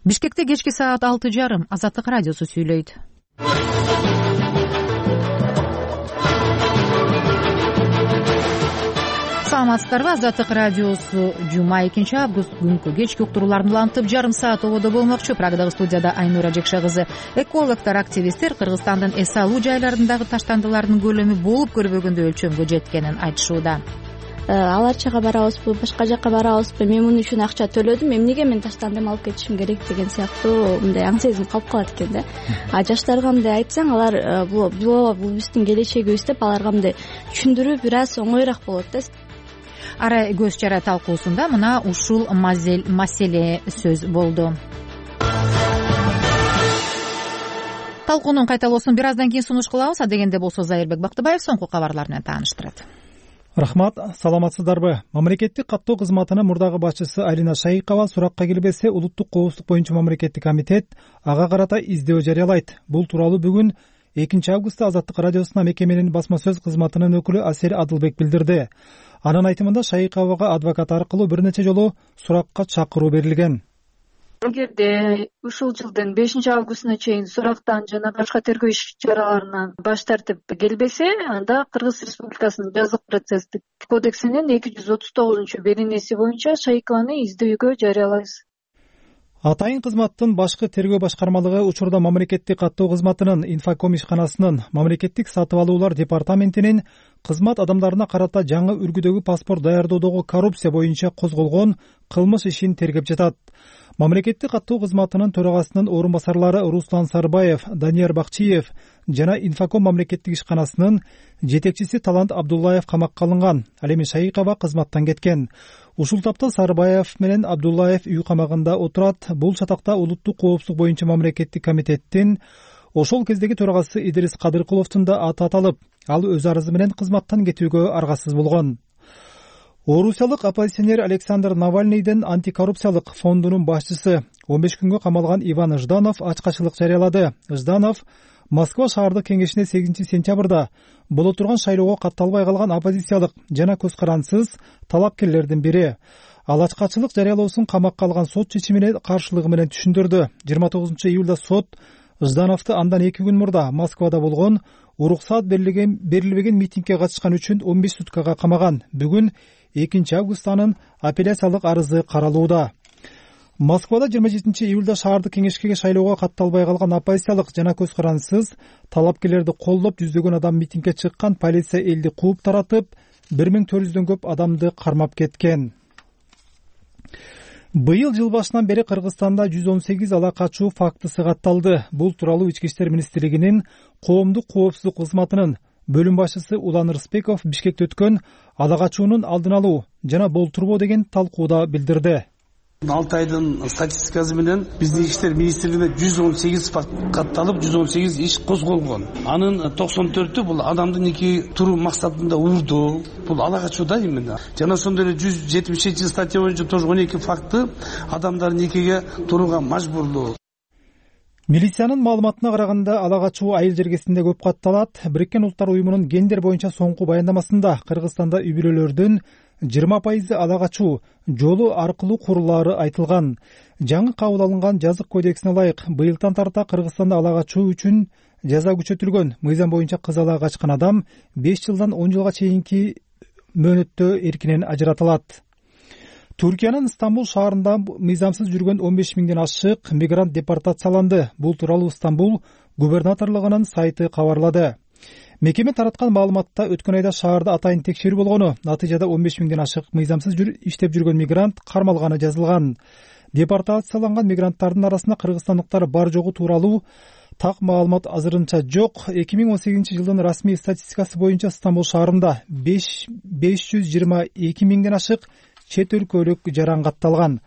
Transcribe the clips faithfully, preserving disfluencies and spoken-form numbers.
Бишкекте кечки саат алты жарым Азаттык радиосу сүйлөйт. Саламатсыздарбы? Азаттык радиосу жума экинчи август күнкү кечки уктурууларын улантып жарым саат ободо болмокчу. Прагдагы студияда Айнура Жекше кызы. Экологтор, активисттер Кыргызстандын эс алуу жайларындагы таштандылардын көлөмү болуп көрбөгөндөй өлчөмгө жеткенин айтышууда. Алар жака барабызбы, башка жака барабызбы, мен муну үчүн акча төлөдүм, эмнеге мен таштандым алып кетишим керек деген сыяктуу мындай аң сезим калып калат экен да. А жаштарга мындай айтсаң, алар бул бул биздин келечегибиз деп аларга мындай түшүндүрүү бир аз оңоюраак болот да. Ара көз чара талкуусунда мына ушул маселе сөз болду. Талкуунун кайталоосун бир аздан кийин сунуш кылабыз. Адегенде болсо Зайырбек Бактыбаев соңку кабарлар менен тааныштырат. Рахмат, саламатсыздарбы? Мамлекеттик каттоо кызматынын мурдагы башчысы Алина Шайыкова суракка келбесе улуттук коопсуздук боюнча мамлекеттик комитет ага карата издөө жарыялайт. Бул тууралуу бүгүн экинчи августта Азаттык радиосуна мекеменин басма сөз кызматынын өкүлү Асер Адылбек билдирди. Анын айтымында Шайыковага адвокат аркылуу бир нече жолу суракка чакыруу берилген. Эгерде ушул жылдын бешинчи августуна чейин сурактан жана башка тергөө иш чараларынан баш тартып келбесе, анда Кыргыз Республикасынын жазык процесстик кодексинин эки жүз отуз тогузунчу беренеси боюнча Шайыкованы издөөгө жарыялайбыз. Атайын кызматтын башкы тергөө башкармалыгы учурда мамлекеттик каттоо кызматынын инфоком ишканасынын мамлекеттик сатып алуулар департаментинин кызмат адамдарына карата жаңы үлгүдөгү паспорт даярдоодогу коррупция боюнча козголгон кылмыш ишин тергеп жатат. Мамлекеттик каттоо кызматынын төрагасынын орун басарлары Руслан Сарбаев, Данияр Бакчиев жана инфоком мамлекеттик ишканасынын жетекчиси Талант Абдуллаев камакка алынган. Ал эми Шайыкова кызматтан кеткен. Ушул тапта Сарбаев менен Абдуллаев үй камагында отурат. Бул чатакта улуттук коопсуздук боюнча мамлекеттик комитеттин ошол кездеги төрагасы Идрис Кадыркуловдун да аты аталып, ал өз арызы менен кызматтан кетүүгө аргасыз болгон. Орусиялык оппозиционер Александр Навальныйдын антикоррупциялык фондунун башчысы он беш күнгө камалган Иван Жданов ачкачылык жарыялады. Жданов Москва шаардык кеңешине сегизинчи сентябрда боло турган шайлоого катталбай калган оппозициялык жана көз карансыз талапкерлердин бири. Ал ачкачылык жарыялоосун камакка алган сот чечимине каршылыгы менен түшүндүрдү. жыйырма тогузунчу июлда сот Ждановду андан эки күн мурда Москвада болгон уруксаат берилбеген митингге катышкан үчүн он беш суткага камаган. Бүгүн экинчи август анын апелляциялык арызы каралууда. Москвада жыйырма жетинчи июлда шаардык кеңешке шайлоого катталбай калган оппозициялык жана көз карансыз талапкерлерди колдоп жүздөгөн адам митингге чыккан. Полиция элди кууп таратып, бир миң төрт жүздөн көп адамды кармап кеткен. Быйыл жыл башынан бери Кыргызстанда жүз он сегиз ала качуу фактысы катталды. Бул тууралуу Ички иштер министрлигинин коомдук коопсуздук кызматынын бөлүм башчысы Улан Рысбеков Бишкекте өткөн ала качуунун алдын алуу жана болтурбоо деген талкууда билдирди. алты айдын статистикасы менен биздин иштер министрлигине жүз он сегиз факт катталып, жүз он сегиз иш козголгон. Анын токсон төртү бул адамдын эки туруу максатында урду, бул ала качууда именно. Жана ошондой эле жүз жетимиш жетинчи статья боюнча тоже он эки факты адамдардын некеге турууга мажбурлоо. Милициянын маалыматына караганда ала качуу айыл жергесинде көп катталат. Бириккен Улуттар уюмунун гендер боюнча соңку баяндамасында Кыргызстанда үй-бүлөлөрдүн жыйырма пайызы ала качуу жолу аркылуу курулаары айтылган. Жаңы кабыл алынган жазык кодексине ылайык быйылдан тарта Кыргызстанда ала качуу үчүн жаза күчөтүлгөн. Мыйзам боюнча кыз ала качкан адам беш жылдан он жылга чейинки мөөнөттө эркинен ажыратылат. Түркиянын Стамбул шаарында мыйзамсыз жүргөн он беш миңден ашык мигрант депортацияланды. Бул тууралуу Стамбул губернаторлугунун сайты кабарлады. Мекеме тараткан маалыматта өткөн айда шаарда атайын текшерүү болгону, натыйжада он беш миңден ашык мыйзамсыз иштеп жүргөн мигрант кармалганы жазылган. Депортацияланган мигранттардын арасында кыргызстандыктар бар жогу тууралуу так маалымат азырынча жок. эки миң он сегизинчи жылдын расмий статистикасы боюнча Стамбул шаарында беш жүз жыйырма эки миңден ашык чет өлкөлүк жаран катталган.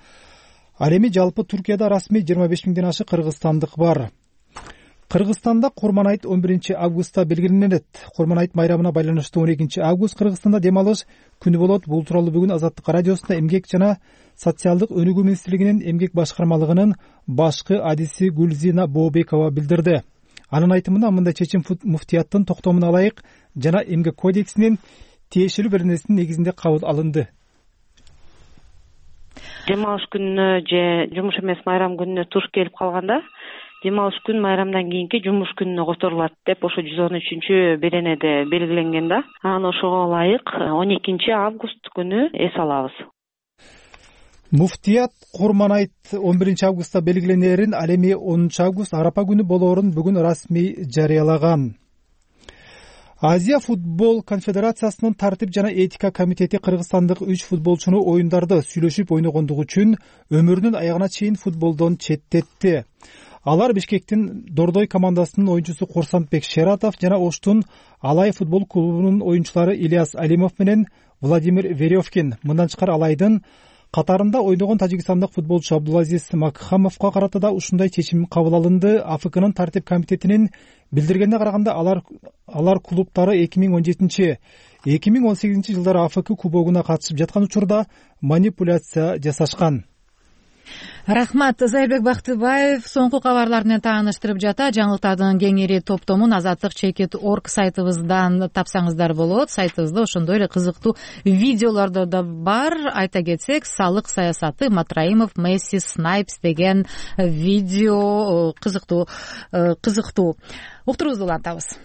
Ал эми жалпы Түркияда расмий жыйырма беш миңден ашык кыргызстандык бар. Кыргызстанда Курман айт он биринчи августта белгиленет. Курман айт майрамына байланыштуу он экинчи август Кыргызстанда дем алыш күнү болот. Бул тууралуу бүгүн Азаттык радиосунда эмгек жана социалдык өнүгүү министрлигинин эмгек башкармалыгынын башкы адиси Гүлзина Бообекова билдирди. Анын айтымында мындай чечим муфтияттын токтомуна ылайык жана эмгек кодексинин тиешелүү беренесинин негизинде кабыл алынды. дем алыш күнүнө же жумуш эмес майрам күнүнө туш келип калганда дем алыш күн майрамдан кийинки жумуш күнүнө которулат деп ошо жүз он үчүнчү беренеде белгиленген да. Анан ошого ылайык он экинчи август күнү эс алабыз. Муфтият Курманайт он биринчи августта белгиленерин, ал эми онунчу август Арапа күнү болоорун бүгүн расмий жарыялаган. Азия футбол конфедерациясынын тартип жана этика комитети кыргызстандык үч футболчуну оюндарды сүйлөшүп ойногондугу үчүн өмүрүнүн аягына чейин футболдон четтетти. Алар Бишкектин Дордой командасынын оюнчусу Курсантбек Шератов жана Оштун Алай футбол клубунун оюнчулары Ильяс Алимов менен Владимир Веревкин. Мындан тышкары Алайдын катарында ойногон тажикстандык футболчу Абдулазиз Макхамовго карата да ушундай чечим кабыл алынды. АФКнын тартип комитетинин билдиргенине караганда, алар алар клубтары эки миң он жетинчи эки миң он сегизинчи жылдары АФК кубогуна катышып жаткан учурда манипуляция жасашкан. Рахмат. Зайырбек Бактыбаев соңку кабарлар менен тааныштырып жата. Жаңылыктардын кеңири топтомун азаттык чекит точка орг сайтыбыздан тапсаңыздар болот. Сайтыбызда ошондой эле кызыктуу видеолордо да бар. Айта кетсек, салык саясаты, Матраимов, Месси, Снайпс деген видео кызыктуу кызыктуу. Уктуруубузду улантабыз.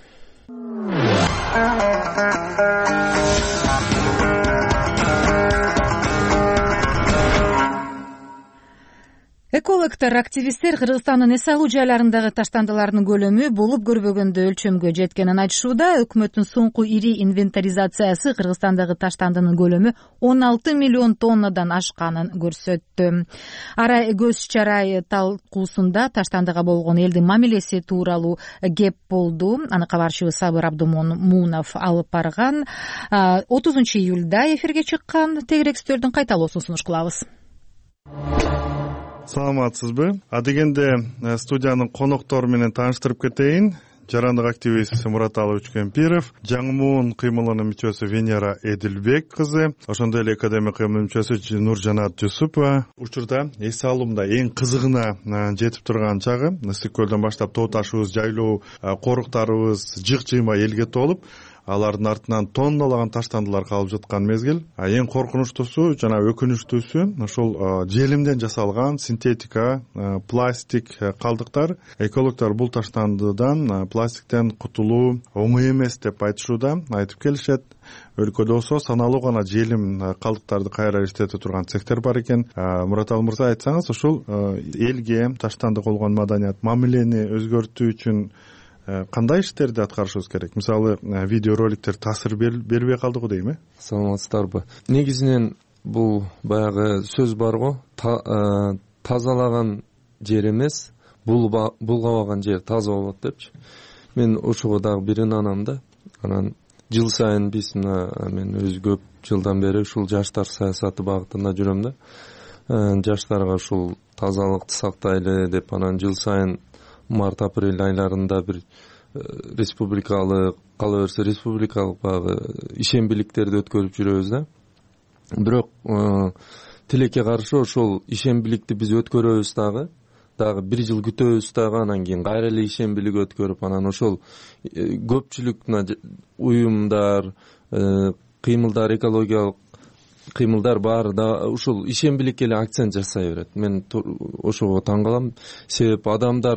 Экологтор, активисттер Кыргызстандын эс алуу жайларындагы таштандылардын көлөмү болуп көрбөгөндө өлчөмгө жеткенин айтышууда. Өкмөттүн соңку ири инвентаризациясы Кыргызстандагы таштандынын көлөмү он алты миллион тоннадан ашканын көрсөттү. Ара көз чарай талкуусунда таштандыга болгон элдин мамилеси тууралуу кеп болду. Аны кабарчыбыз Сабыр Абдумунов алып барган. отузунчу июлда эфирге чыккан тегерек сөздөрдүн кайталоосун сунуш кылабыз. Саламатсызбы? Адегенде студиянын коноктору менен тааныштырып кетейин. Жарандык активист Мураталы Учкемпиров, Жаңмуун кыймылынын мүчөсү Венера Эдилбек кызы, ошондой эле академия кыймылынын мүчөсү Нуржанат Жусупова. Учурда эс алуумда эң кызыгына жетип турган чагы, Ысык көлдөн баштап тоо ташыбыз, жайлоо коруктарыбыз жык-жыйма элге толуп, алардын артынан тонналаган таштандылар калып жаткан мезгил. Эң коркунучтуусу жана өкүнүчтүүсү ошол желимден жасалган синтетика, пластик калдыктар. Экологдор бул таштандыдан, пластиктен кутулуу оңой эмес деп айтышууда, айтып келишет. Өлкөдө болсо саналуу гана желим калдыктарды кайра иштете турган цехтер бар экен. Мураталы мырза, айтсаңыз, ушул элге таштандык болгон маданият, мамилени өзгөртүү үчүн кандай иштерди аткарышыбыз керек? Мисалы, видеороликтер таасир бербей калдыгы дейм э? Саламатсыздарбы? Негизинен бул баягы сөз бар го, тазалаган жер эмес, булгабаган жер таза болот депчи. Мен ошого дагы бир ынанам да. Анан жыл сайын биз мен өз көп жылдан бери ушул жаштар саясаты багытында жүрөм да. Жаштарга ушул тазалыкты сактайлы деп, анан жыл сайын март-апрель айларында бир республикалык, кала берсе республикалык багы ишембиликтерди өткөрүп жүрөбүз да. Бирок тилекке каршы ошол ишембиликти биз өткөрөбүз дагы, дагы бир жыл күтөбүз дагы, анан кийин кайра эле ишембилик өткөрүп, анан ошол көпчүлүк уюмдар, кыймылдар, экологиялык кыймылдар баары да ушул ишембиликке эле акцент жасай берет. Мен ошого таң калам. Себеп адамдар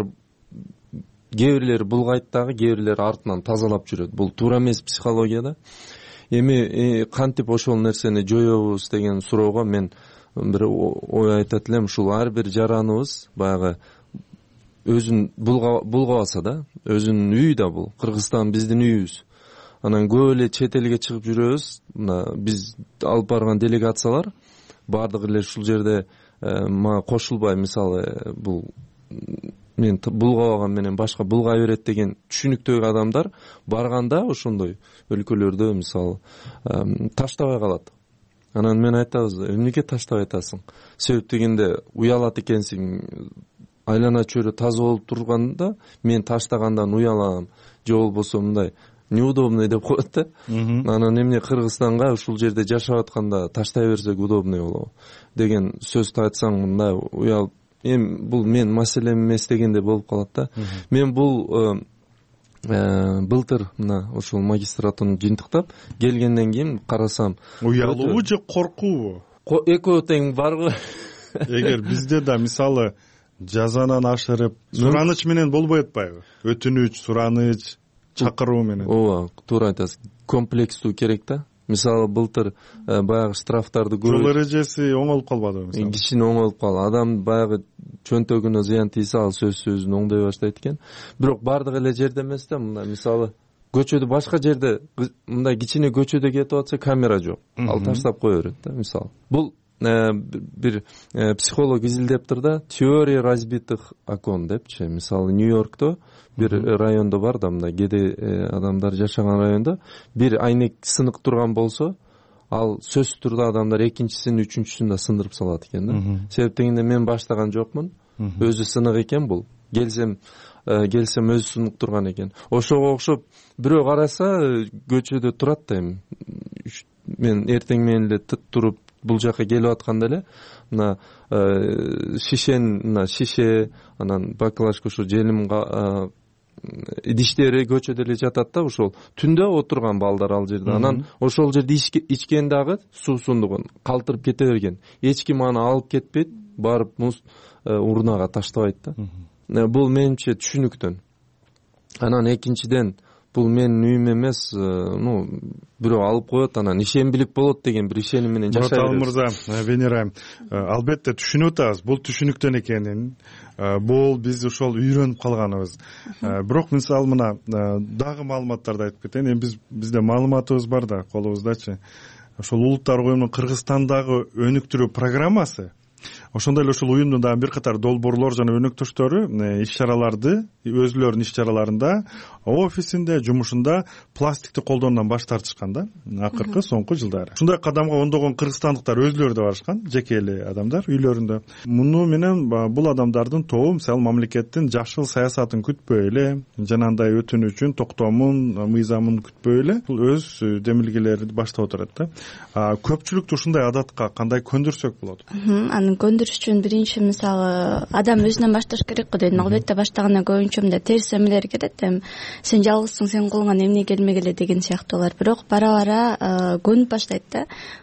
кээ бирлери булгайт дагы, кээ бирлери артынан тазалап жүрөт. Бул туура эмес психологияда. Эми кантип ошол нерсени жоёбуз деген суроого мен бир ой айтат элем. Ушул ар бир жараныбыз баягы өзүн булгабаса да, өзүнүн үйү да бул. Кыргызстан биздин үйүбүз. Анан көп эле чет элге чыгып жүрөбүз. Мына биз алып барган делегациялар бардыгы эле ушул жерде мага кошулбай, мисалы, бул мен булгабаган менен башка булгай берет деген түшүнүктөгү адамдар барганда ошондой өлкөлөрдө, мисалы, таштабай калат. Анан мен айтабыз, эмнеге таштабай атасың? Себеп дегенде уялат экенсиң, айлана чөйрө таза болуп турганда мен таштагандан уялам, же болбосо мындай неудобный деп коет да. Анан эмне Кыргызстанга ушул жерде жашап атканда таштай берсек удобный болобу деген сөздү айтсаң, мындай уялып, эми бул мен маселем эмес дегенде болуп калат да. Мен бул былтыр мына ушул магистратураны жыйынтыктап келгенден кийин карасам, уялуу же коркуубу? экөө тең барбы? Эгер бизде да мисалы жазанан ашырып сураныч менен болбой атпайбы? Өтүнүч, сураныч, чакыруу менен. Ооба, туура айтасыз. Комплекстүү керек да. Мисалы былтыр баягы штрафтарды көрүп, жол эрежеси оңолуп калбадыбы мисалы? Кичине оңолуп калды. Адам баягы чөнтөгүнө зыян тийсе, ал сөзсүз оңдой баштайт экен. Бирок бардык эле жерде эмес да. Мындай мисалы көчөдө башка жерде мындай кичине көчөдө кетип атса камера жок. Ал таштап кое берет да, мисалы. Бул бир психолог изилдептир да, теория разбитых окон депчи. Мисалы Нью-Йоркто бир райондо бар да, мындай кедей адамдар жашаган райондо бир айнек сынык турган болсо, ал сөзсүз түрдө адамдар экинчисин, үчүнчүсүн да сындырып салат экен да. Себеп дегенде мен баштаган жокмун. Өзү сынык экен бул. Келсем келсем өзү сынык турган экен. Ошого окшоп бирөө караса көчөдө турат да, эми мен эртең менен эле туруп бул жака келип атканда эле мына шишен, мына шише, анан баклажка, ушу желим идиштери көчөдө эле жатат да, ошол түндө отурган балдар ал жерде. Анан ошол жерде ичкен дагы суусундугун калтырып кете берген. Эч ким аны алып кетпейт, барып муз урнага таштабайт да. Бул менимче түшүнүктөн. Анан экинчиден бул менин үйүм эмес, ну бирөө алып коет, анан ишенбилик болот деген бир ишеним менен жашай беребиз. Мурат мырза, Венера, албетте түшүнүп атабыз, бул түшүнүктөн экенин. Бул биз ошол үйрөнүп калганыбыз. Бирок мисалы мына дагы маалыматтарды айтып кетейин. Эми биз бизде маалыматыбыз бар да, колубуздачы. Ошол Улуттар коюмунун Кыргызстандагы өнүктүрүү программасы, ошондой эле ушул уюмдун дагы бир катар долбоорлор жана өнөктөштөрү иш-чараларды өзүлөрүнүн иш-чараларында, офисинде, жумушунда пластикти колдонуудан баш тартышкан да, акыркы соңку жылдары. Ушундай кадамга ондогон кыргызстандыктар өзүлөрү да барышкан, жеке эле адамдар үйлөрүндө. Муну менен бул адамдардын тобу мисалы мамлекеттин жашыл саясатын күтпөй эле, жанагындай өтүнүчүн, токтомун, мыйзамын күтпөй эле өз демилгелерин баштап отурат да. Көпчүлүктү ушундай адатка кандай көндүрсөк болот? Аны көндүрүш үчүн биринчи мисалы адам өзүнөн башташ керек го дейм. Албетте баштагандан көбүнчө мындай терс эмелер кетет. Эми сен жалгызсың, сен колуңан эмне келмегеле деген сыяктуулар. Бирок бара бара көнүп баштайт да.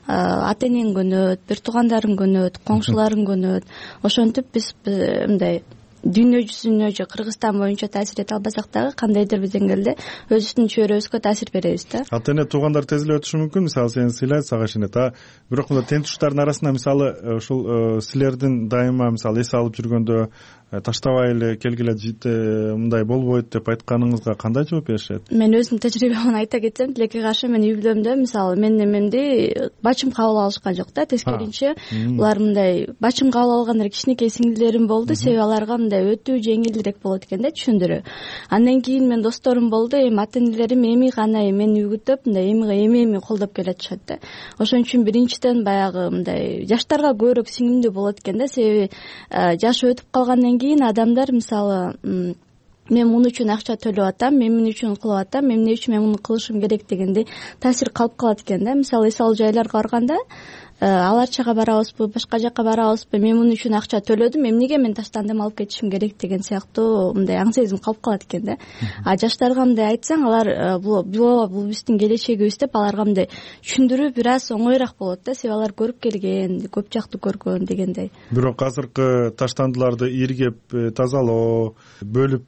Ата энең көнөт, бир туугандарың көнөт, коңшуларың көнөт. Ошентип биз мындай дүйнө жүзүнө же Кыргызстан боюнча таасир эте албасак дагы кандайдыр бир деңгээлде өзүбүздүн чөйрөбүзгө таасир беребиз да. Ата эне туугандар тез эле өтүшү мүмкүн. Мисалы сени сыйлайт, сага ишенет. А бирок мына тең туштардын арасында мисалы ушул силердин дайыма мисалы эс алып жүргөндө таштабай эле келгиле мындай болбойт деп айтканыңызга кандай жооп беришет? Мен өзүмдүн тажрыйбамды айта кетсем, тилекке каршы мен үй бүлөмдө мисалы менин эмемди бачым кабыл алышкан жок да. Тескерисинче булар мындай бачым кабыл алган кичинекей сиңдилерим болду. Себеби аларга мындай өтүү жеңилирээк болот экен да, түшүндүрүү. Андан кийин мен досторум болду. Эми ата энелерим эми гана мени үгүтөп мындай эми эми эми колдоп келатышат да. Ошон үчүн биринчиден баягы мындай жаштарга көбүрөөк сиңимдүү болот экен да. Себеби жашы өтүп калгандан кийин адамдар мисалы мен муну үчүн акча төлөп атам, мен эмне үчүн кылып атам, эмне үчүн мен муну кылышым керек дегенде таасир калып калат экен да. Мисалы эс алуу жайларга барганда аларчага барабызбы, башка жака барабызбы, мен муну үчүн акча төлөдүм, эмнеге мен таштандым, алып кетишим керек деген сыяктуу мындай аң сезим калып калат экен да. А жаштарга мындай айтсаң, алар бул бул биздин келечегибиз деп аларга мындай түшүндүрүү бир аз оңоюраак болот да. Себеби алар көрүп келген, көп жактуу көргөн дегендей. Бирок азыркы таштандыларды иргеп тазалоо, бөлүп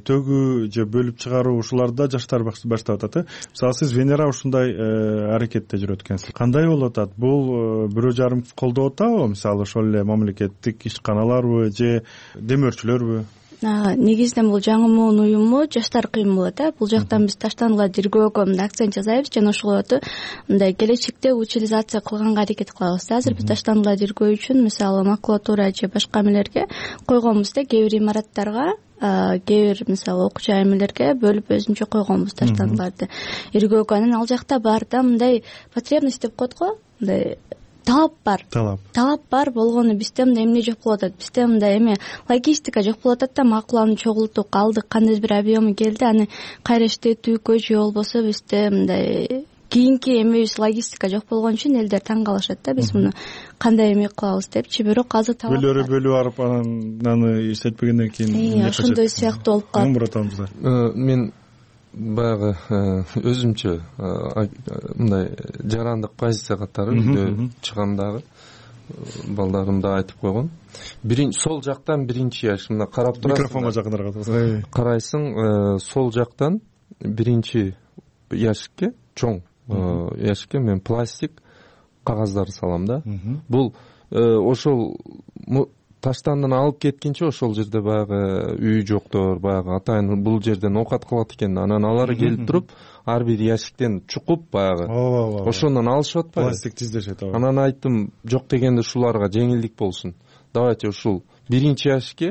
төгүү же бөлүп чыгаруу ушуларда жаштар баштап атат. Мисалы сиз Венера ушундай аракетте жүрөт экенсиз. Кандай болуп атат? Бул бирөө жарым колдоп атабы? Мисалы ошол эле мамлекеттик ишканаларбы же демөөрчүлөрбү? Негизинен бул жаңымун уюму жаштар кыймылы да. Бул жактан биз таштандылар диргөөгө мындай акцент жасайбыз жана ошол өтө мындай келечекте утилизация кылганга аракет кылабыз да. Азыр биз таштандылар диргөө үчүн мисалы макулатура же башка эмелерге койгонбуз да. Кээ бир имараттарга, кээ бир мисалы окуу жай эмелерге бөлүп өзүнчө койгонбуз таштандыларды иргөөгө. Анан ал жакта бар да мындай потребность деп коет го, мындай талап бар. Талап. Талап бар болгону бизде мындай эмне жок болуп атат. Бизде мындай эме логистика жок болуп атат да. Макуланы чогултуп алдык, кандайдыр бир объему келди, аны кайра иштетүүгө же болбосо бизде мындай кийинки эмебиз логистика жок болгон үчүн элдер таң калышат да. Биз муну кандай эме кылабыз депчи. Бирок азыр талап бөлөрү бөлүп барып анан аны иштетпегенден кийин ошондой сыяктуу болуп калат. Муратамыздар. Мен баягы өзүмчө мындай жарандык позиция катары үйдө чыгамдагы балдарым да айтып койгон. Биринчи сол жактан биринчи яшик, мына карап турасың. Микрофонго жакыныраак. Карайсың, сол жактан биринчи яшикке, чоң яшикке мен пластик кагаздарды салам да. Бул ошол таштандын алып кеткенче ошол жерде баягы үй жоктор, баягы атайын бул жерден оокат кылат экен. Анан алар келип туруп, ар бир яшиктен чукуп баягы ошондон алышып атпайбы? Пластик тиздешет. Анан айттым, жок дегенде ушуларга жеңилдик болсун. Давайте ушул биринчи яшикке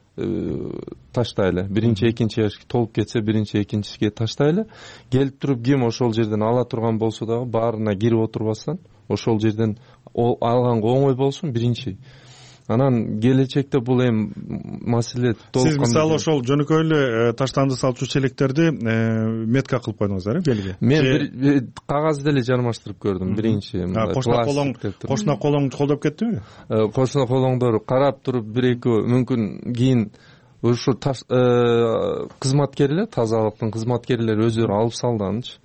таштайлы. Биринчи, экинчи яшик толуп кетсе, биринчи, экинчисиге таштайлы. Келип туруп ким ошол жерден ала турган болсо дагы баарына кирип отурбастан ошол жерден алганга оңой болсун биринчи. Анан келечекте бул эми маселе толук. Сиз мисалы ошол жөнөкөй эле таштанды салчу челектерди метка кылып койдуңуздар, э, белги? Мен бир кагаз деле жармаштырып көрдүм биринчи. Кошуна колоң, кошуна колоң колдоп кеттиби? Кошуна колоңдор карап туруп бир эки мүмкүн кийин ушу кызматкерлер, тазалыктын кызматкерлери өздөрү алып салды анычы.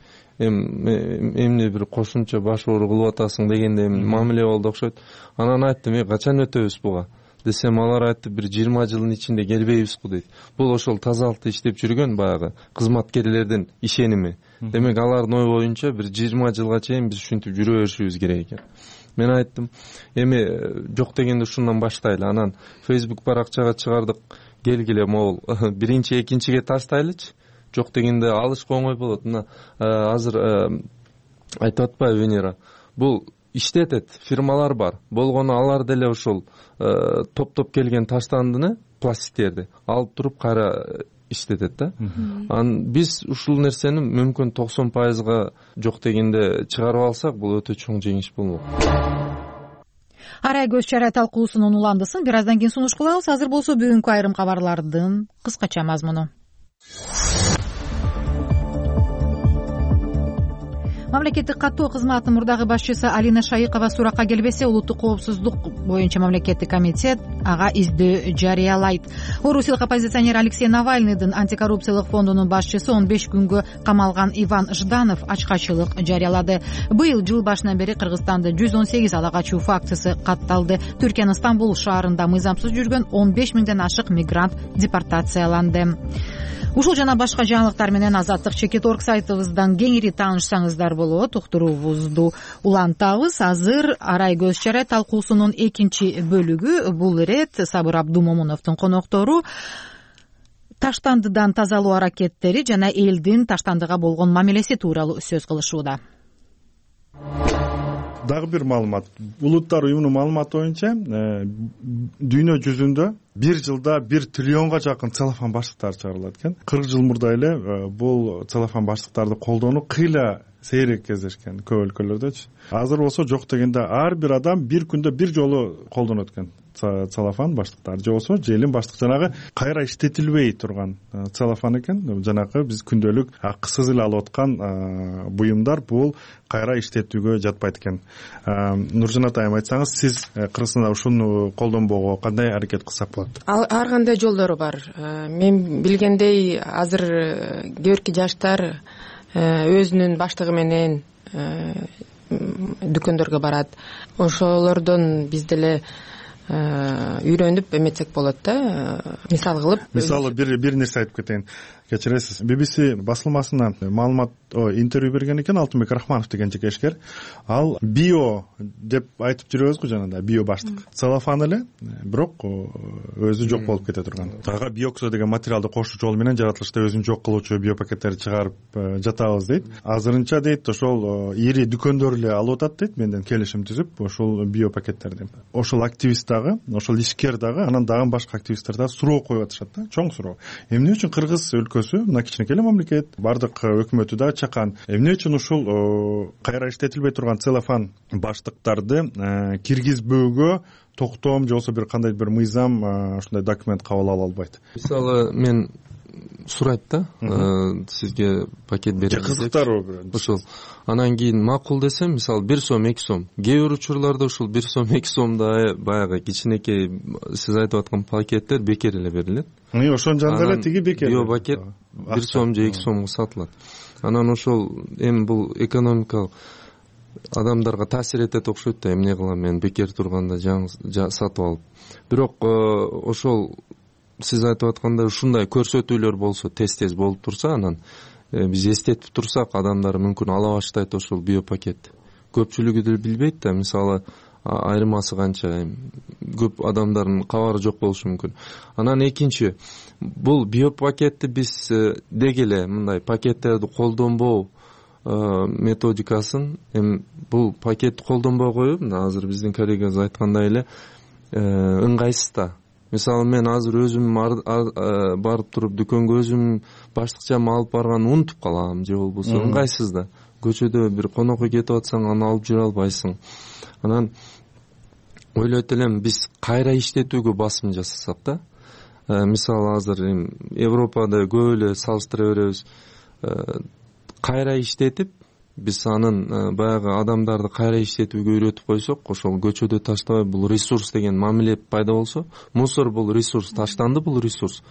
Эмне бир кошумча баш оору кылып атасың дегенде мамиле болду окшойт. Анан айттым, "Э, качан өтөбүз буга?" Десем, алар айтты, "Бир жыйырма жылдын ичинде келбейбизби" дейт. Бул ошол тазалыкты иштеп жүргөн баягы кызматкерлердин ишеними. Демек, алардын ой боюнча бир жыйырма жылга чейин биз ушинтип жүрө беришибиз керек экен. Мен айттым, "Эми жок дегенде ушундан баштайлы." Анан Facebook баракчага чыгардык. Келгиле, могул биринчи, экинчиге таштайлычы. Жок дегенде алышка оңой болот. Мына азыр айтып атпайбы Венера? Бул иштетет, фирмалар бар. Болгону алар деле ошол топ-топ келген таштандыны, пластиктерди алып туруп кайра иштетет да. Анан биз ушул нерсени мүмкүн токсон пайызга жок дегенде чыгарып алсак, бул өтө чоң жеңиш болмок. Арай көз чара талкуусунун уландысын бир аздан кийин сунуш кылабыз. Азыр болсо бүгүнкү айрым кабарлардын кыскача мазмуну. Мамлекеттик каттоо кызматынын мурдагы башчысы Алина Шайыкова суракка келбесе, улуттук коопсуздук боюнча мамлекеттик комитет ага издөө жарыялайт. Орусиялык оппозиционер Алексей Навальныйдын антикоррупциялык фондунун башчысы он беш күнгө камалган Иван Жданов ачкачылык жарыялады. Быйыл жыл башынан бери Кыргызстанда жүз он сегиз ала качуу фактысы катталды. Түркиянын Стамбул шаарында мыйзамсыз жүргөн он беш миңден ашык мигрант депортацияланды. Ушул жана башка жаңылыктар менен Азаттык чекит точка орг сайтыбыздан кеңири таанышсаңыздар болот. Уктуруубузду улантабыз. Азыр Арай көз чара талкуусунун экинчи бөлүгү. Бул ирет Сабыр Абдумомуновдун коноктору таштандыдан тазалоо аракеттери жана элдин таштандыга болгон мамилеси тууралуу сөз кылышууда. Дагы бир маалымат. Улуттар уюмунун маалыматы боюнча, дүйнө жүзүндө бир жылда бир триллионго жакын целлофан баштыктар чыгарылат экен. кырк жыл мурда эле бул целлофан баштыктарды колдонуу кыйла сейрек кездешкен көп өлкөлөрдөчү. Азыр болсо жок дегенде ар бир адам бир күндө бир жолу колдонот экен целлофан баштыктар. Же болсо желим баштык жанагы кайра иштетилбей турган целлофан экен. Жанагы биз күндөлүк акысыз эле алып аткан буюмдар бул кайра иштетүүгө жатпайт экен. Нуржанат айым, айтсаңыз, сиз Кыргызстанда ушуну колдонбоого кандай аракет кылсак болот? Ар кандай жолдору бар. Мен билгендей, азыр кээ бирки жаштар өзүнүн баштыгы менен дүкөндөргө барат. Ошолордон биз деле үйрөнүп эметсек болот да. Мисал кылып, мисалы бир бир нерсе айтып кетейин. Кечиресиз. би би си басылмасына маалымат интервью берген экен Алтынбек Рахманов деген жекешкер. Ал био деп айтып жүрөбүз го жанагы био баштык. Целлофан эле, бирок өзү жок болуп кете турган. Ага биоксо деген материалды кошуу жолу менен жаратылышта өзүн жок кылуучу биопакеттерди чыгарып жатабыз дейт. Азырынча дейт, ошол ири дүкөндөр эле алып атат дейт, менден келишим түзүп ошол биопакеттерди. Ошол активист дагы, ошол ишкер дагы, анан дагы башка активисттер дагы суроо коюп атышат да, чоң суроо. Эмне үчүн Кыргыз өлкөсү, мына кичинекей мамлекет, бардык өкмөтү да чакан, эмне үчүн ушул кайра иштетилбей турган целлофан баштыктарды киргизбөөгө токтом же болбосо бир кандай бир мыйзам ушундай документ кабыл ала албайт? Мисалы, мен сурайт да, сизге пакет берем. Кызыктарбы? Ошол. Анан кийин макул десем, мисалы бир сом, эки сом. Кээ бир учурларда ушул бир сом, эки сомда баягы кичинекей сиз айтып аткан пакеттер бекер эле берилет. Мына ошонун жанында эле тиги бекер. Био пакет бир сом же эки сомго сатылат. Анан ошол эми бул экономикалык адамдарга таасир этет окшойт да, эмне кылам мен бекер турганда жаңы сатып алып. Бирок ошол сиз айтып аткандай ушундай көрсөтүүлөр болсо, тез-тез болуп турса, анан биз эстетип турсак, адамдар мүмкүн ала баштайт ошол биопакетти. Көпчүлүгү деле билбейт да, мисалы айырмасы канча, көп адамдардын кабары жок болушу мүмкүн. Анан экинчи, бул биопакетти биз деги эле мындай пакеттерди колдонбоо методикасын, эми бул пакетти колдонбой коюп, азыр биздин коллегабыз айткандай эле ыңгайсыз да. Мисалы мен азыр өзүм барып туруп дүкөнгө өзүм баштыкчамы алып барганды унутуп калам, же болбосо ыңгайсыз да. Көчөдө бир конокко кетип атсаң, аны алып жүрө албайсың. Анан ойлойт элем, биз кайра иштетүүгө басым жасасак да. Мисалы азыр Европада көп эле салыштыра беребиз. Кайра иштетип, биз анын баягы адамдарды кайра иштетүүгө үйрөтүп койсок, ошол көчөдө таштабай бул ресурс деген мамиле пайда болсо, мусор бул ресурс, таштанды бул ресурс.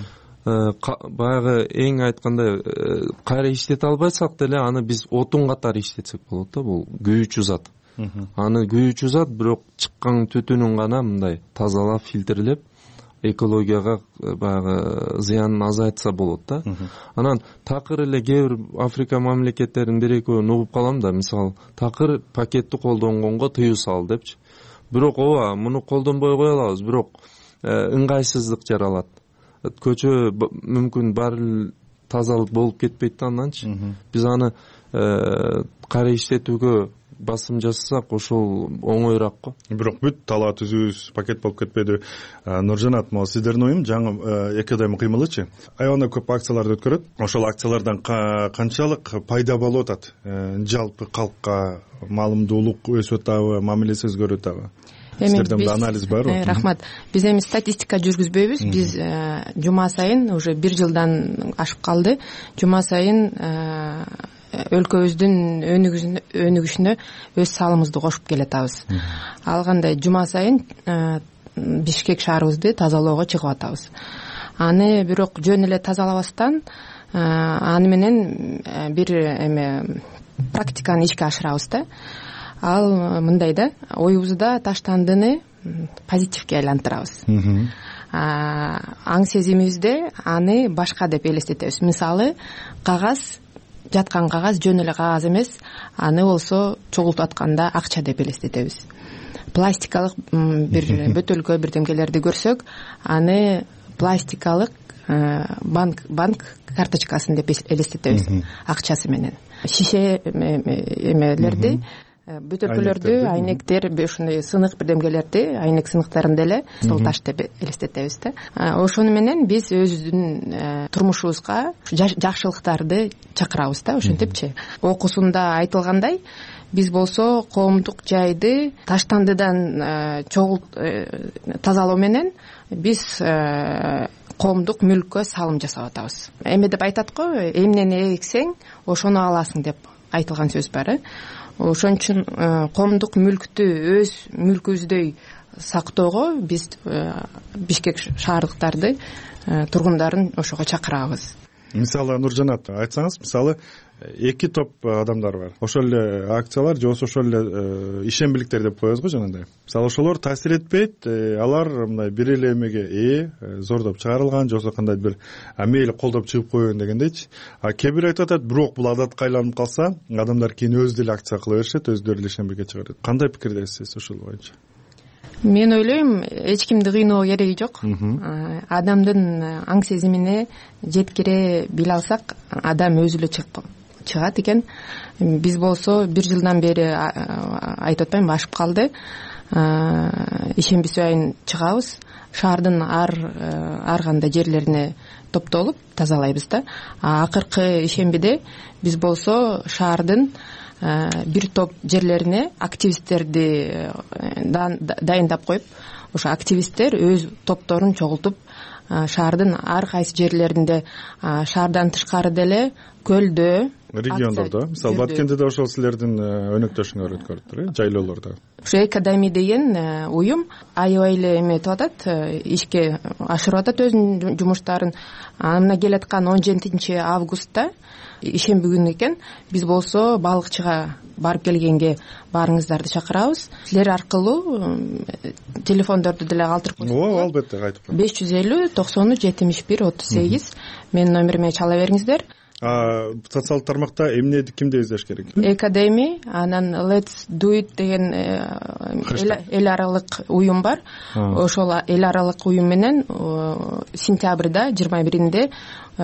Баягы эң айткандай кайра иштете албайсак деле, аны биз отун катары иштетсек болот да, бул күйүүчү зат. Аны күйүүчү зат, бирок чыккан түтүнүн гана мындай тазалап, фильтрлеп, экологияга баягы зыянын азайтса болот да. Анан такыр эле кээ бир Африка мамлекеттеринин бир экөөнү угуп калам да, мисалы такыр пакетти колдонгонго тыюу сал депчи. Бирок ооба, муну колдонбой кое алабыз, бирок ыңгайсыздык жаралат. Көчө мүмкүн баары тазалык болуп кетпейт да, анданчы. Биз аны кайра иштетүүгө басым жасасак, ошол оңоюраак го. Бирок бүт талаа түзүүбүз пакет болуп кетпейди. Нуржанат, могу сиздердин оюм жаңы эки айдын кыймылычы. Аябагында көп акцияларды өткөрөт. Ошол акциялардан канчалык пайда болуп атат? Жалпы калкка маалымдуулук өсүп атабы, мамилеси өзгөрүп атабы? Сиздерде анализ барбы? Рахмат. Биз эми статистика жүргүзбөйбүз. Биз жума сайын, уже бир жылдан ашып калды, жума сайын өлкөбүздүн өнүгүшүнө өз салымыбызды кошуп келатабыз. Ал кандай жума сайын Бишкек шаарыбызды тазалоого чыгып атабыз. Аны бирок жөн эле тазалабастан, аны менен бир эме практиканы ишке ашырабыз да. Ал мындай да, оюбузда таштандыны позитивге айлантырабыз. Аң сезимибизде аны башка деп элестетебиз. Мисалы, кагаз, жаткан кагаз жөн эле кагаз эмес, аны болсо чогултуп атканда акча деп элестетебиз. Пластикалык бир бөтөлкө бирдемкелерди көрсөк, аны пластикалык банк банк карточкасын деп элестетебиз, акчасы менен. Шише эмелерди, бөтөлкөлөрдү, айнектер, ушундай сынык бирдемкелерди, айнек сыныктарын деле сол таш деп элестетебиз да. Ошону менен биз өзүбүздүн турмушубузга жакшылыктарды чакырабыз да, ошентипчи. Окуусунда айтылгандай, биз болсо коомдук жайды таштандыдан чогулт тазалоо менен биз коомдук мүлккө салым жасап атабыз. Эме деп айтат го, эмнени эксең, ошону аласың деп айтылган сөз бар. Ошон үчүн коомдук мүлктү өз мүлкүбүздөй сактоого биз Бишкек шаардыктарды, тургундарын ошого чакырабыз. Мисалы, Нуржанат, айтсаңыз, мисалы, эки топ адамдар бар. Ошол эле акциялар же ошол эле ишембиликтер деп коебуз го жанагындай. Мисалы, ошолор таасир этпейт, алар мындай бир эле эмеге ээ, зордоп чыгарылган, же болбосо кандай бир мейли колдоп чыгып койгон дегендейчи. А кээ бир айтып атат, бирок бул адатка айланып калса, адамдар кийин өзү деле акция кыла беришет, өздөрү эле ишембиликке чыгарат. Кандай пикирдесиз ушул боюнча? Мен ойлойм, эч кимди кыйноо кереги жок. Адамдын аң сезимине жеткире биле алсак, адам өзү эле чыгат экен. Биз болсо бир жылдан бери айтып атпайм, ашып калды. Ишемби сайын чыгабыз. Шаардын ар ар кандай жерлерине топтолуп тазалайбыз да. Акыркы ишембиде биз болсо шаардын бир топ жерлерине активисттерди дайындап коюп, ошо активисттер өз топторун чогултуп, шаардын ар кайсы жерлеринде, шаардан тышкары деле көлдө, региондордо мисалы Баткенде да ошол силердин өнөктөшүңөр өткөрүптүр э жайлоолордо. Ушу Экадеми деген уюм аябай эле эметип атат, ишке ашырып атат өзүнүн жумуштарын. Мына келаткан он жетинчи августта ишемби күнү экен. Биз болсо балыкчыга барып келгенге баарыңыздарды чакырабыз. Силер аркылуу телефондорду деле калтырып койсоңуздар. Ооба, албетте кайтып коем. беш жүз элүү токсон үч жетимиш бир отуз сегиз менин номериме чала бериңиздер. Социалдык тармакта эмнеди кимди издеш керек? Экадеми, анан Let's Do It деген эл аралык уюм бар. Ошол эл аралык уюм менен сентябрда жыйырма биринде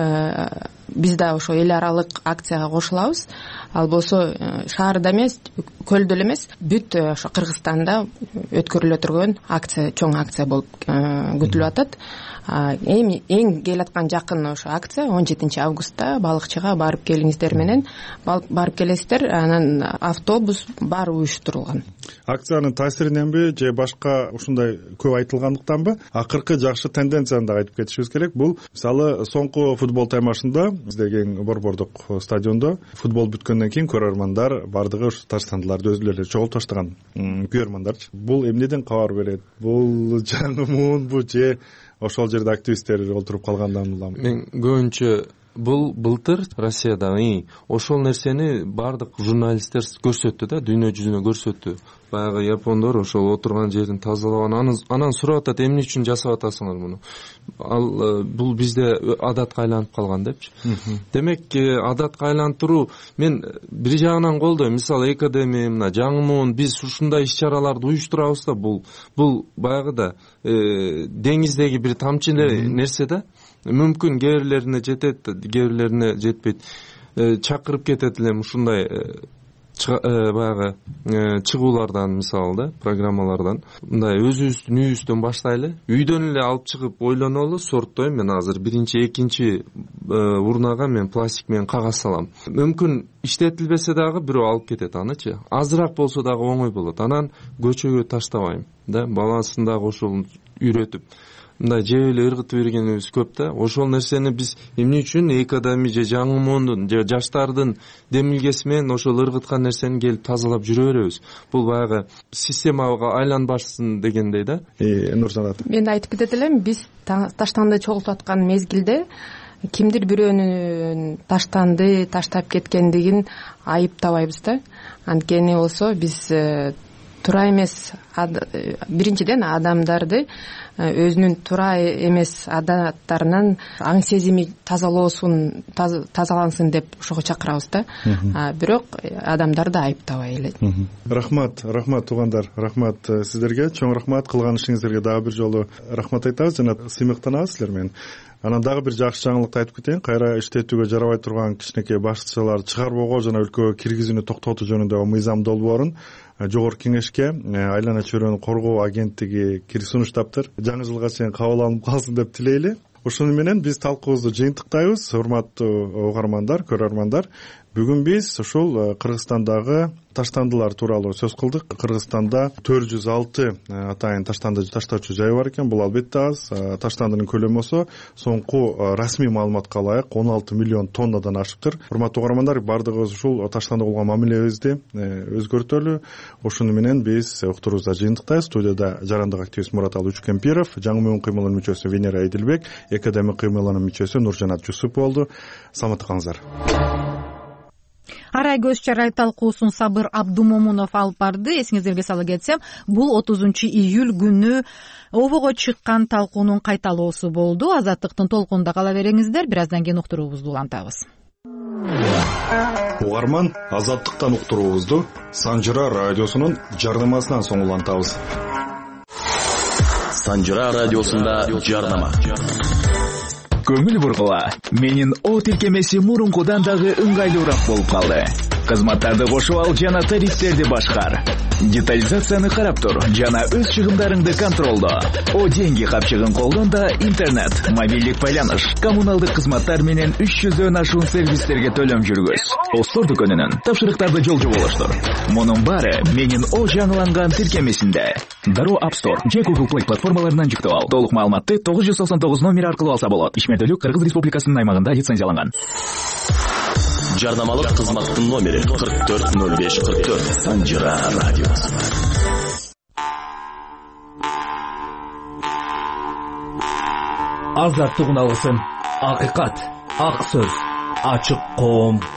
биз да ошо эл аралык акцияга кошулабыз. Ал болсо шаарда эмес, көлдө эле эмес, бүт ошо Кыргызстанда өткөрүлө турган акция, чоң акция болуп күтүлүп атат. Эми эң келаткан жакын ошо акция он жетинчи августта балыкчыга барып келиңиздер менен барып келесиздер. Анан автобус баары уюштурулган. Акциянын таасириненби же башка ушундай көп айтылгандыктанбы? Акыркы жакшы тенденцияны да айтып кетишибиз керек. Бул мисалы соңку футбол таймашында биздеги борбордук стадиондо футбол бүткөндөн кийин көрөрмандар бардыгы ушу таштандыларды өзүлөрү чогултуп таштаган көрөрмандарчы. Бул эмнеден кабар берет? Бул жаңымун бу же ошол жерде активисттер олтуруп калгандан уламы? Мен көбүнчө бул былтыр Россиядагы ошол нерсени бардык журналисттер көрсөттү да, дүйнө жүзүнө көрсөттү. Баягы япондор ошол отурган жерин тазалаган, анан сурап атат, эмне үчүн жасап атасыңар муну? Ал бул бизде адатка айланып калган депчи. Демек, адатка айлантыруу мен бир жагынан колдойм. Мисалы Экадеми, мына жаңымун биз ушундай иш-чараларды уюштурабыз да, бул бул баягыда деңиздеги бир тамчы нерсе да. Мүмкүн кээ бирлерине жетет, кээ бирлерине жетпейт. Чакырып кетет элем ушундай баягы чыгуулардан, мисалы да, программалардан. Мындай өзүбүздүн үйүбүздөн баштайлы. Үйдөн эле алып чыгып ойлонолу, сорттойм. Мен азыр биринчи, экинчи урнага мен пластик менен кагаз салам. Мүмкүн иштетилбесе дагы бирөө алып кетет анычы. Азыраак болсо дагы оңой болот. Анан көчөгө таштабайм да, баласын дагы ошол үйрөтүп. Мындай жебеле ыргытып бергенибиз көп да. Ошол нерсени биз эмне үчүн Экадеми же жаңымондун же жаштардын демилгеси менен ошол ыргыткан нерсени келип тазалап жүрө беребиз. Бул баягы системага айланбашсын дегендей да. Нуржанат. Мен айтып кетет элем, биз таштанды чогултуп аткан мезгилде кимдир бирөөнүн таштанды таштап кеткендигин айыптабайбыз да. Анткени болсо биз туура эмес, биринчиден адамдарды өзүнүн туура эмес адаттарынан аң сезими тазалоосун тазалансын деп ошого чакырабыз да. Бирок адамдарды айыптабай эле. Рахмат, рахмат туугандар, рахмат сиздерге, чоң рахмат, кылган ишиңиздерге дагы бир жолу рахмат айтабыз жана сыймыктанабыз силер менен. Анан дагы бир жакшы жаңылыкты айтып кетейин. Кайра иштетүүгө жарабай турган кичинекей башчылар чыгарбоого жана өлкөгө киргизүүнү токтотуу жөнүндөгү мыйзам долбоорун Жогорку Кеңешке айлана чөйрөнү коргоо агенттиги кирип сунуштаптыр. Жаңы жылга чейин кабыл алынып калсын деп тилейли. Ошону менен биз талкуубузду жыйынтыктайбыз. Урматтуу угармандар, көрөрмандар, бүгүн биз ушул Кыргызстандагы таштандылар тууралуу сөз кылдык. Кыргызстанда төрт жүз алты атайын таштанды таштоочу жай бар экен. Бул албетте аз. Таштандынын көлөмү болсо соңку расмий маалыматка ылайык он алты миллион тоннадан ашыктыр. Урматтуу угармандар, бардыгыбыз ушул таштанды болгон мамилебизди өзгөртөлү. Ошону менен биз уктуруубузда жыйынтыктайбыз. Студияда жарандык активист Мураталы Үчкемпиров, жаңымун кыймылынын мүчөсү Венера Эдилбек, Экадеми кыймылынын мүчөсү Нуржанат Жусуп болду. Саламатта калыңыздар. Арай көз чарай талкуусун Сабыр Абдумомунов алып барды. Эсиңиздерге сала кетсем, бул отузунчу июль күнү обого чыккан талкуунун кайталоосу болду. Азаттыктын толкунунда кала бериңиздер. Бир аздан кийин уктуруубузду улантабыз. Угарман, Азаттыктан уктуруубузду Санжыра радиосунун жардамасынан соң улантабыз. Санжыра радиосунда жардама. Көңүл бургула. Менин о тиркемеси мурункудан дагы ыңгайлуураак болуп калды. Кызматтарды кошуп ал жана тарифтерди башкар. Детализацияны карап тур жана өз чыгымдарыңды контролдо. О деньги капчыгын колдон да интернет, мобилдик байланыш, коммуналдык кызматтар менен үч жүздөн ашуун сервистерге төлөм жүргүз. Остор дүкөнүнүн тапшырыктарды жолжо болуштур. Мунун баары менин о жаңыланган тиркемесинде. Дароо App Store же Google Play платформаларынан жүктөп ал. Толук маалыматты тогуз жүз токсон тогуз номер аркылуу алса болот. Ишмердүүлүк Кыргыз Республикасынын аймагында лицензияланган. жарнамалык кызматтын номери кырк төрт ноль беш кырк төрт. Санжыра радиосу. Азаттык алгысын, акыйкат, ак сөз, ачык коом.